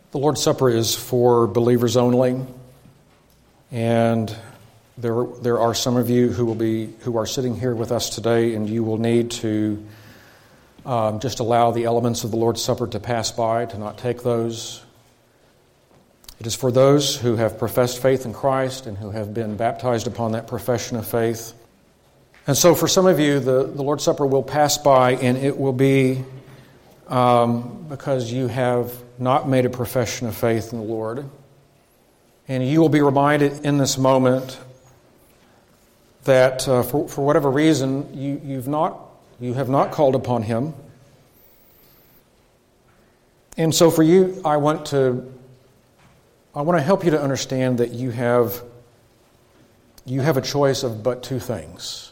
The Lord's Supper is for believers only, and there are some of you who are sitting here with us today, and you will need to just allow the elements of the Lord's Supper to pass by, to not take those. It is for those who have professed faith in Christ and who have been baptized upon that profession of faith. And so for some of you, the Lord's Supper will pass by, and it will be because you have not made a profession of faith in the Lord. And you will be reminded in this moment that for whatever reason you have not called upon Him. And so for you, I want to help you to understand that you have a choice of but two things.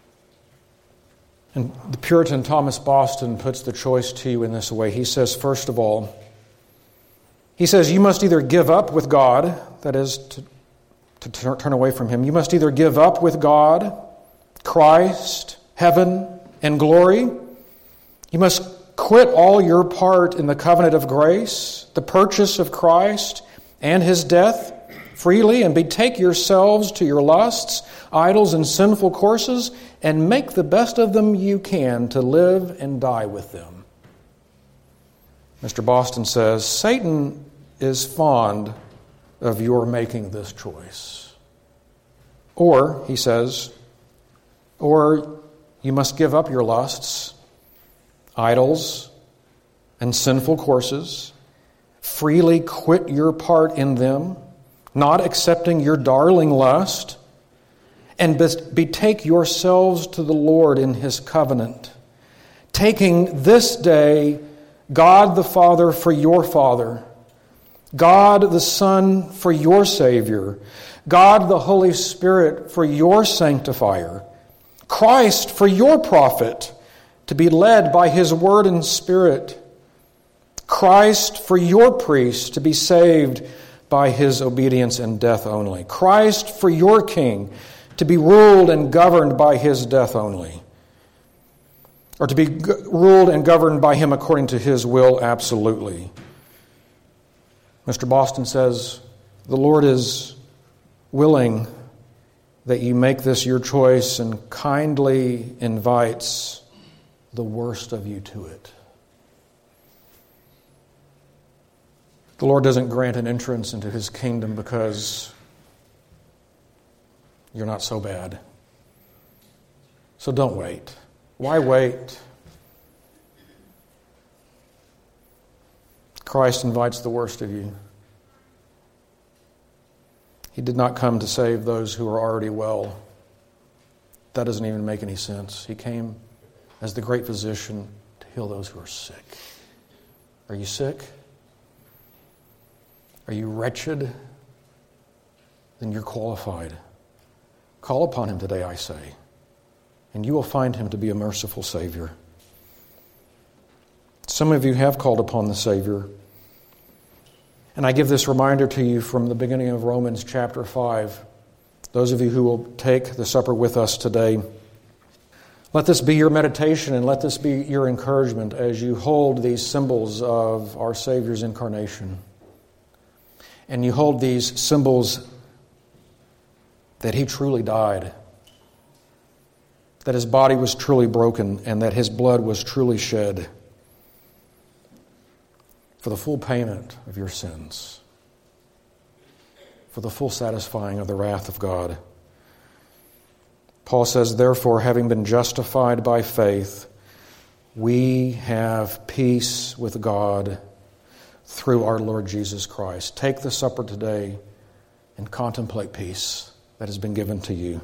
And the Puritan Thomas Boston puts the choice to you in this way. He says, first of all, you must either give up with God, that is, to turn away from Him. You must either give up with God, Christ, heaven, and glory. You must quit all your part in the covenant of grace, the purchase of Christ, and His death freely, and betake yourselves to your lusts, idols, and sinful courses, and make the best of them you can to live and die with them. Mr. Boston says, Satan is fond of your making this choice. Or, he says, or you must give up your lusts, idols, and sinful courses, freely quit your part in them, not accepting your darling lust, and betake yourselves to the Lord in His covenant, taking this day God the Father for your Father, God the Son for your Savior, God the Holy Spirit for your sanctifier, Christ for your prophet, to be led by His Word and Spirit, Christ for your priest, to be saved by His obedience and death only, Christ for your king, to be ruled and governed by His death only, or to be ruled and governed by Him according to His will absolutely. Mr. Boston says, the Lord is willing that you make this your choice and kindly invites the worst of you to it. The Lord doesn't grant an entrance into His kingdom because you're not so bad. So don't wait. Why wait? Christ invites the worst of you. He did not come to save those who are already well. That doesn't even make any sense. He came as the great physician to heal those who are sick. Are you sick? Are you wretched? Then you're qualified. Call upon Him today, I say, and you will find Him to be a merciful Savior. Some of you have called upon the Savior. And I give this reminder to you from the beginning of Romans chapter 5. Those of you who will take the supper with us today, let this be your meditation and let this be your encouragement as you hold these symbols of our Savior's incarnation. And you hold these symbols that He truly died, that His body was truly broken, and that His blood was truly shed for the full payment of your sins, for the full satisfying of the wrath of God. Paul says, therefore, having been justified by faith, we have peace with God through our Lord Jesus Christ. Take the supper today and contemplate peace that has been given to you.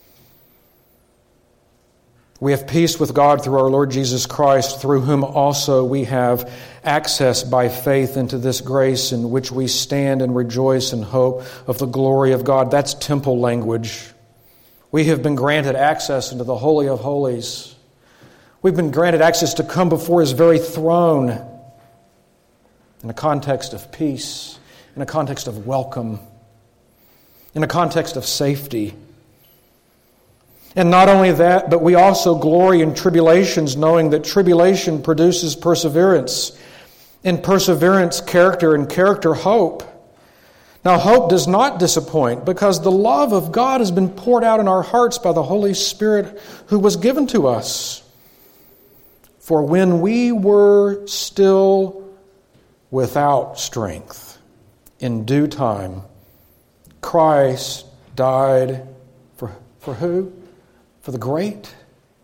We have peace with God through our Lord Jesus Christ, through whom also we have access by faith into this grace in which we stand and rejoice in hope of the glory of God. That's temple language. We have been granted access into the Holy of Holies. We've been granted access to come before His very throne in a context of peace, in a context of welcome, in a context of safety. And not only that, but we also glory in tribulations, knowing that tribulation produces perseverance. In perseverance, character, and character, hope. Now, hope does not disappoint because the love of God has been poured out in our hearts by the Holy Spirit who was given to us. For when we were still without strength, in due time, Christ died for who? For the great?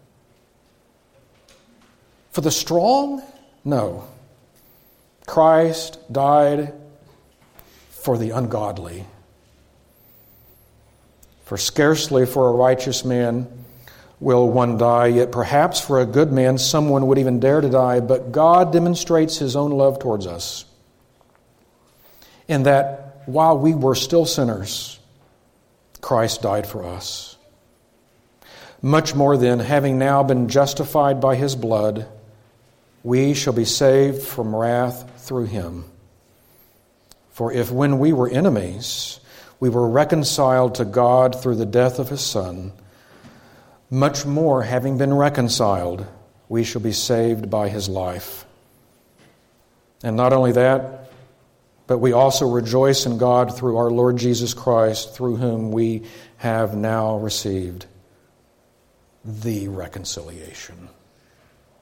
For the strong? No. Christ died for the ungodly. For scarcely for a righteous man will one die, yet perhaps for a good man someone would even dare to die. But God demonstrates His own love towards us, in that while we were still sinners, Christ died for us. Much more then, having now been justified by His blood, we shall be saved from wrath through Him. For if when we were enemies, we were reconciled to God through the death of His Son, much more, having been reconciled, we shall be saved by His life. And not only that, but we also rejoice in God through our Lord Jesus Christ, through whom we have now received the reconciliation.